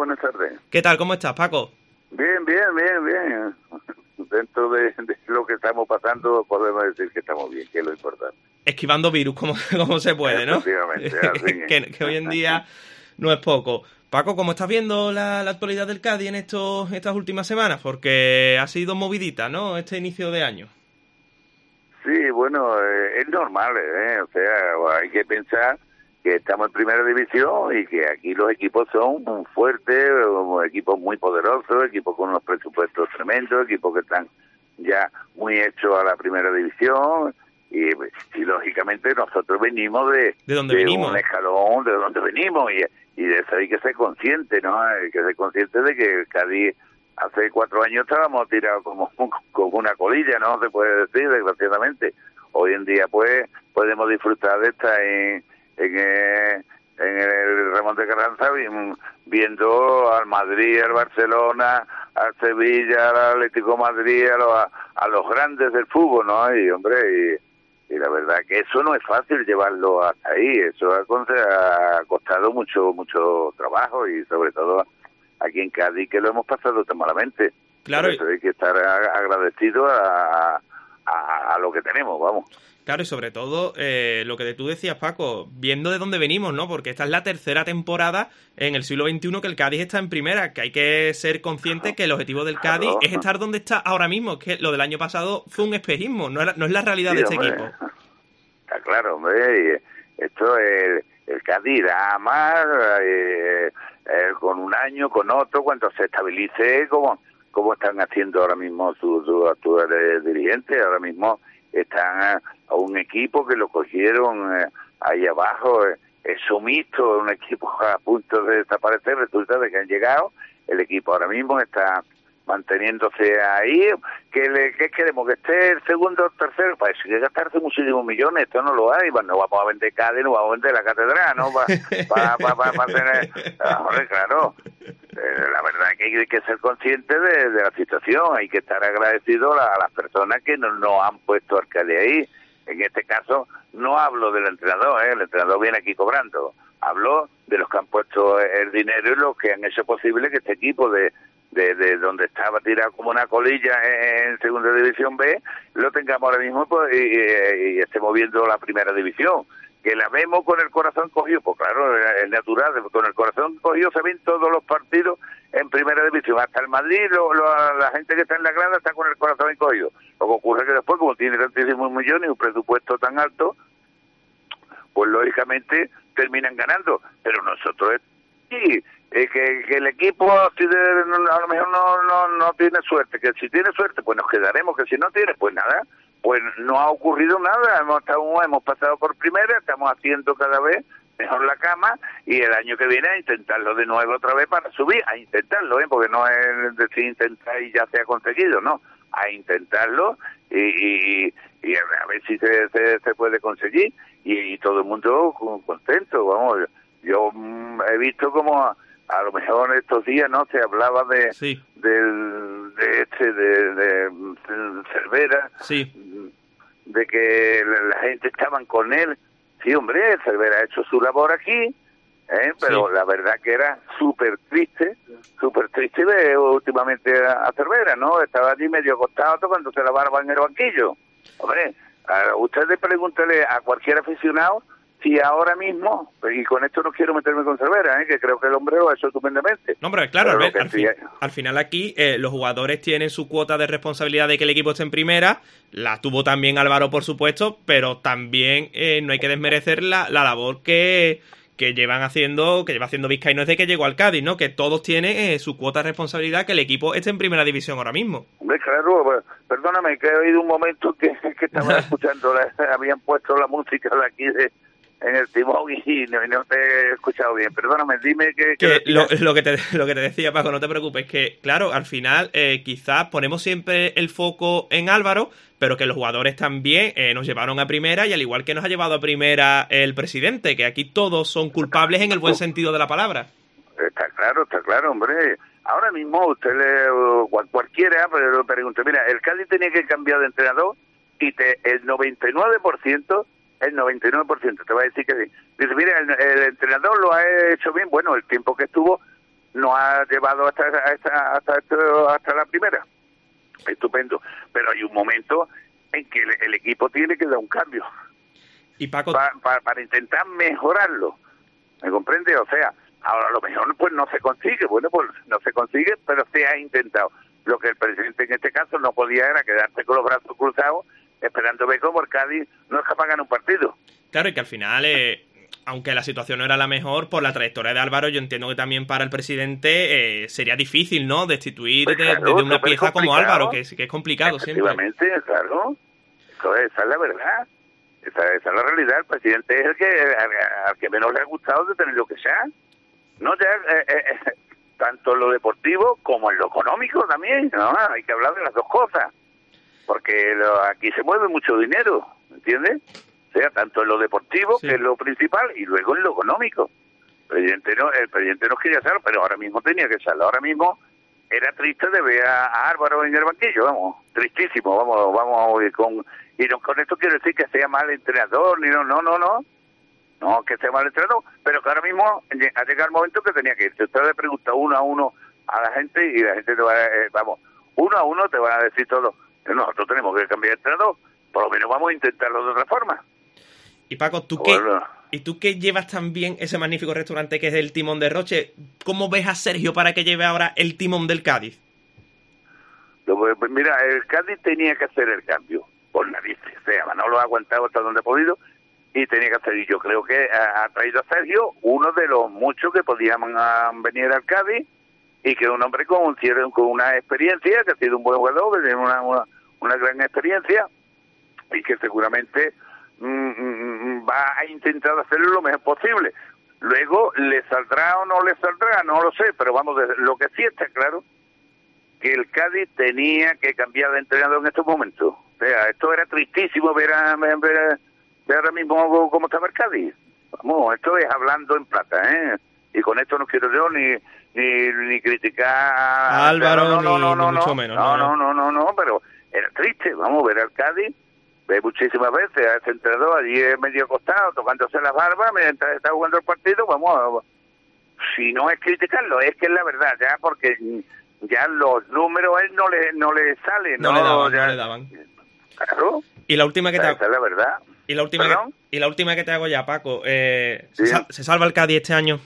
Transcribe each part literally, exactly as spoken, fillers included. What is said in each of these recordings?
buenas tardes. ¿Qué tal? ¿Cómo estás, Paco? Bien, bien, bien, bien. Dentro de, de lo que estamos pasando, podemos decir que estamos bien, que es lo importante. Esquivando virus como, como se puede, ¿no? Efectivamente, así que, que hoy en día no es poco. Paco, ¿cómo estás viendo la, la actualidad del Cádiz en estos estas últimas semanas? Porque ha sido movidita, ¿no?, este inicio de año. Sí, bueno, eh, es normal, ¿eh? O sea, hay que pensar que estamos en primera división y que aquí los equipos son muy fuertes, equipos muy poderosos, equipos con unos presupuestos tremendos, equipos que están ya muy hechos a la primera división y, y lógicamente nosotros venimos de, ¿De dónde de venimos? un escalón de donde venimos y, y de eso hay que ser consciente, ¿no? Hay que ser consciente de que Cádiz hace cuatro años estábamos tirados como, como una colilla, ¿no? Se puede decir, desgraciadamente. Hoy en día, pues, podemos disfrutar de estar en, en, eh, en el Ramón de Carranza viendo al Madrid, al Barcelona, al Sevilla, al Atlético de Madrid, a los, a los grandes del fútbol, ¿no? Y, hombre, y, y la verdad que eso no es fácil llevarlo hasta ahí. Eso ha, ha costado mucho, mucho trabajo y, sobre todo, aquí en Cádiz, que lo hemos pasado tan malamente. Claro. Por eso hay que estar agradecido a, a, a lo que tenemos, vamos. Claro, y sobre todo, eh, lo que tú decías, Paco, viendo de dónde venimos, ¿no? Porque esta es la tercera temporada en el siglo veintiuno que el Cádiz está en primera, que hay que ser consciente que el objetivo del Cádiz Claro. es estar donde está ahora mismo, que lo del año pasado fue un espejismo, no es, no es la realidad Sí, de este hombre. equipo. Está claro, hombre, esto es el Cádiz da más, eh, eh, con un año, con otro, cuando se estabilice, como, como están haciendo ahora mismo sus su actuales dirigentes, ahora mismo están a, a un equipo que lo cogieron eh, ahí abajo, eh, es sumisto, un equipo a punto de desaparecer, resulta de que han llegado, el equipo ahora mismo está manteniéndose ahí, que le que queremos que esté el segundo o tercero, pues hay que gastarse muchísimos millones, esto no lo hay, no vamos a vender Cádiz, no vamos a vender la catedral, ¿no? Para pa, pa, pa, tener, hombre, claro, eh, la verdad es que hay que ser consciente de, de la situación, hay que estar agradecido a, a las personas que nos, nos han puesto alcalde ahí. En este caso no hablo del entrenador, ¿eh? El entrenador viene aquí cobrando, hablo de los que han puesto el dinero y los que han hecho posible que este equipo de De, de donde estaba tirado como una colilla en, en Segunda División B, lo tengamos ahora mismo pues, y, y, y estemos viendo la Primera División. Que la vemos con el corazón cogido, pues claro, es natural, con el corazón cogido se ven todos los partidos en Primera División. Hasta el Madrid, lo, lo, la gente que está en la grada está con el corazón encogido. Lo que ocurre es que después, como tiene tantísimos millones y un presupuesto tan alto, pues lógicamente terminan ganando. Pero nosotros sí, Eh, que, que el equipo si de, a lo mejor no, no no tiene suerte, que si tiene suerte pues nos quedaremos, que si no tiene pues nada, pues no ha ocurrido nada, hemos estado, hemos pasado por primera, estamos haciendo cada vez mejor la cama y el año que viene a intentarlo de nuevo otra vez para subir, a intentarlo, ¿eh? Porque no es decir intentar y ya se ha conseguido, no, a intentarlo y, y, y a ver si se, se, se puede conseguir y, y todo el mundo contento, vamos, yo mm, he visto como a lo mejor en estos días no se hablaba de sí. del de este de, de, de Cervera, sí. de que la gente estaban con él. Sí, hombre, Cervera ha hecho su labor aquí, ¿eh? Pero sí, la verdad que era súper triste, súper triste ver últimamente a, a Cervera, ¿no? Estaba allí medio acostado cuando se lavaba en el banquillo. Hombre, a ustedes pregúntele a cualquier aficionado si ahora mismo, y con esto no quiero meterme con Cervera, ¿eh? Que creo que el hombre lo ha hecho estupendamente. No, hombre, claro, al, ver, al, sí fin, es... al final aquí eh, los jugadores tienen su cuota de responsabilidad de que el equipo esté en primera, la tuvo también Álvaro, por supuesto, pero también eh, no hay que desmerecer la, la labor que, que llevan haciendo, que lleva haciendo Vizcaíno desde que llegó al Cádiz, ¿no? Que todos tienen eh, su cuota de responsabilidad, que el equipo esté en primera división ahora mismo. Hombre, claro, perdóname, que he oído un momento que, que estaba escuchando, la, habían puesto la música de aquí de... en el timón y no, no te he escuchado bien. Perdóname, dime que... que, que lo, lo, que te, lo que te decía, Paco, no te preocupes, que claro, al final eh, quizás ponemos siempre el foco en Álvaro, pero que los jugadores también eh, nos llevaron a primera y al igual que nos ha llevado a primera el presidente, que aquí todos son culpables en el buen sentido de la palabra. Está claro, está claro, hombre. Ahora mismo usted le... cualquiera, pero le pregunta, mira, el Cádiz tenía que cambiar de entrenador y te, el noventa y nueve por ciento el noventa y nueve por ciento te va a decir que sí. Dice, mira, el, el entrenador lo ha hecho bien, bueno, el tiempo que estuvo nos ha llevado hasta hasta, hasta, hasta, hasta la primera. Estupendo. Pero hay un momento en que el, el equipo tiene que dar un cambio. Y Paco... Pa, pa, para intentar mejorarlo. ¿Me comprende? O sea, ahora a lo mejor pues no se consigue. Bueno, pues no se consigue, pero se ha intentado. Lo que el presidente en este caso no podía era quedarse con los brazos cruzados esperando ver cómo el Cádiz no es capaz de ganar un partido. Claro, y que al final, eh, aunque la situación no era la mejor, por la trayectoria de Álvaro, yo entiendo que también para el presidente eh, sería difícil, ¿no?, destituir pues claro, de, de una pieza como Álvaro, que es, que es complicado siempre. Efectivamente, claro. Eso, esa es la verdad. Esa, esa es la realidad. El presidente es el que al, al que menos le ha gustado de tener lo que sea. No ya... Eh, eh, tanto en lo deportivo como en lo económico también, ¿no? Hay que hablar de las dos cosas, porque lo, aquí se mueve mucho dinero, ¿entiendes? O sea, tanto en lo deportivo, sí, que es lo principal, y luego en lo económico. El presidente no, el presidente no quería hacerlo, pero ahora mismo tenía que hacerlo. Ahora mismo era triste de ver a, a Álvaro en el banquillo, vamos, tristísimo, vamos, vamos a ir con... Y no, con esto quiero decir que sea mal entrenador, ni no, no, no, no. No, que esté mal entrenado, pero que ahora mismo ha llegado el momento que tenía que irse. Usted le pregunta uno a uno a la gente y la gente te va a, eh, vamos, uno a uno te van a decir todo. Nosotros tenemos que cambiar de entrenador, por lo menos vamos a intentarlo de otra forma. Y Paco, ¿tú qué, y tú que llevas también ese magnífico restaurante que es el Timón de Roche, ¿cómo ves a Sergio para que lleve ahora el timón del Cádiz? Pues mira, el Cádiz tenía que hacer el cambio, por narices. O sea, Manolo ha aguantado hasta donde ha podido, y tenía que hacer, y yo creo que ha, ha traído a Sergio, uno de los muchos que podían uh, venir al Cádiz, y que es un hombre con, un, con una experiencia, que ha sido un buen jugador, que tiene una, una, una gran experiencia, y que seguramente mm, va a intentar hacerlo lo mejor posible. Luego, ¿le saldrá o no le saldrá? No lo sé, pero vamos, lo que sí está claro, que el Cádiz tenía que cambiar de entrenador en estos momentos. O sea, esto era tristísimo ver a... Ver a de ahora mismo cómo está el Cádiz. Vamos, esto es hablando en plata, ¿eh? Y con esto no quiero yo ni ni, ni criticar a Álvaro, no, no, no, ni, no, ni mucho no, menos. No, no, no, no, no, pero era triste, vamos, ver al Cádiz, ver muchísimas veces a ese entrenador allí medio acostado, tocándose las barbas mientras está jugando el partido, vamos, si no es criticarlo, es que es la verdad, ya, porque ya los números a él no le, no le salen, no, no, le daban, ya, no le daban. Claro. Y la última que te esa es la verdad. Y la última que, y la última que te hago ya, Paco, eh, ¿Sí? ¿se, sal, ¿se salva el Cádiz este año?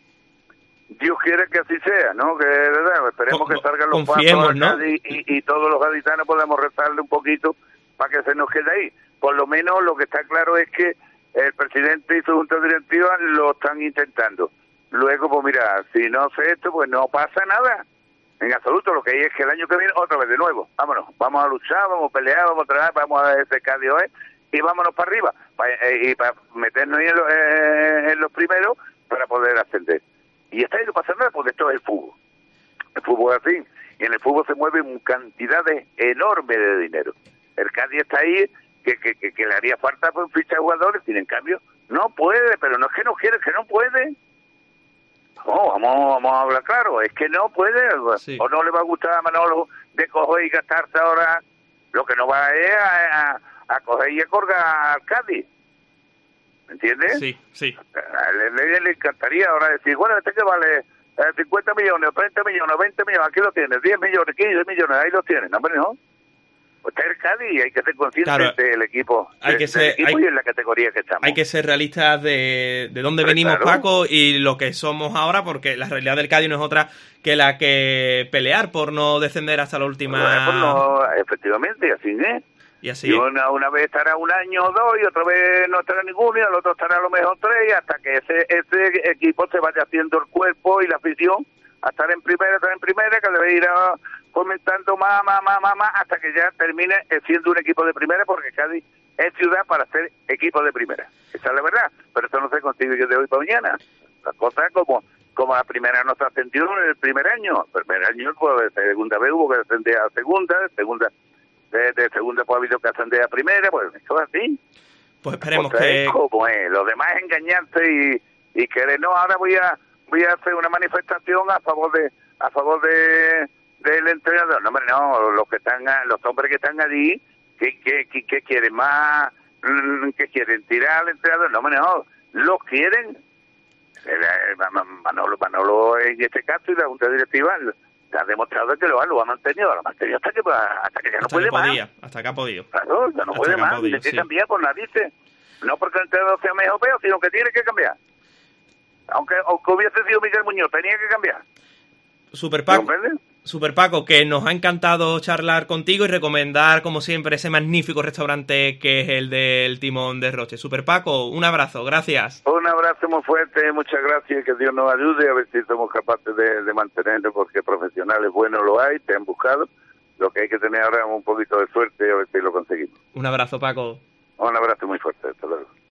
Dios quiere que así sea, ¿no? Que verdad, esperemos Con, que salgan los cuatro ¿no? y, y, y todos los gaditanos podamos rezarle un poquito para que se nos quede ahí. Por lo menos lo que está claro es que el presidente y su junta directiva lo están intentando. Luego, pues mira, si no hace esto, pues no pasa nada. En absoluto, lo que hay es que el año que viene, otra vez de nuevo. Vámonos, vamos a luchar, vamos a pelear, vamos a trabajar, vamos a ese Cádiz hoy y vámonos para arriba. Para, eh, y para meternos en los, eh, en los primeros para poder ascender. Y está ahí no pasa nada, porque esto es el fútbol. El fútbol es así. Y en el fútbol se mueven cantidades enormes de dinero. El Cádiz está ahí, que, que, que, que le haría falta pues, fichar jugadores, y en cambio no puede, pero no es que no quiere, es que no puede. No, vamos, vamos a hablar claro, es que no puede, sí. O no le va a gustar a Manolo de coger y gastarse ahora, lo que no va es a, a, a coger y a colgar al Cádiz. ¿Me entiendes? Sí, sí. A él le, le encantaría ahora decir, bueno, este que vale eh, cincuenta millones, treinta millones, veinte millones, aquí lo tienes, diez millones, quince millones, ahí lo tienes, no, hombre, no. Pues está el Cádiz, hay que ser consciente claro, del equipo, hay de, que ser, del equipo hay, y en la categoría que estamos. Hay que ser realistas de, de dónde venimos, claro. Paco, y lo que somos ahora, porque la realidad del Cádiz no es otra que la que pelear por no descender hasta la última... Bueno, pues no, efectivamente, así es. Y así y una, una vez estará un año o dos, y otra vez no estará ninguno, y al otro estará a lo mejor tres, y hasta que ese, ese equipo se vaya haciendo el cuerpo y la afición a estar en primera, estar en primera, que debe ir a, fomentando más, más, más, más, más, hasta que ya termine siendo un equipo de primera, porque Cádiz es ciudad para ser equipo de primera. Esa es la verdad, pero eso no se consigue de hoy para mañana. Las cosas como como la primera no se ascendió en el primer año. El primer año, pues, de segunda vez hubo que ascender a segunda, de segunda, de, de segunda pues ha habido que ascender a primera, pues eso es así. Pues esperemos pues, que... Es como es. Lo demás es engañarse y, y querer, no, ahora voy a voy a hacer una manifestación a favor de a favor de del entrenador. No, hombre, no, los que están, los hombres que están allí, que, que, que, que quieren más, que quieren tirar al entrenador, no, hombre, no, lo quieren. eh, Manolo, Manolo en este caso y la Junta Directiva ha demostrado que lo ha, lo ha mantenido, lo ha mantenido hasta que, hasta que ya no hasta puede que podía, más. Hasta que ha podido. Claro, ya no Hasta puede que ha más, podido, tiene que sí. cambiar por narices. No porque el entrenador sea mejor o peor, sino que tiene que cambiar. Aunque, aunque hubiese sido Miguel Muñoz, tenía que cambiar. Super ¿Me Paco, comprendes? Super Paco, que nos ha encantado charlar contigo y recomendar, como siempre, ese magnífico restaurante que es el del Timón de Roche. Super Paco, un abrazo, gracias. Un abrazo muy fuerte, muchas gracias, que Dios nos ayude a ver si somos capaces de, de mantenerlo, porque profesionales buenos lo hay, te han buscado. Lo que hay que tener ahora es un poquito de suerte a ver si lo conseguimos. Un abrazo, Paco. Un abrazo muy fuerte, hasta luego.